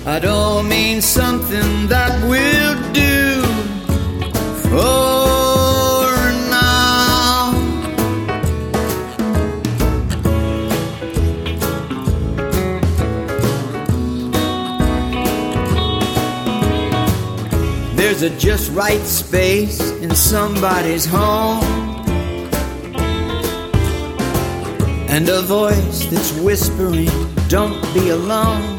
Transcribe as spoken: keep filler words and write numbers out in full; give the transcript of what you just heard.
I don't mean something that we'll do for now. There's a just right space in somebody's home, and a voice that's whispering, don't be alone.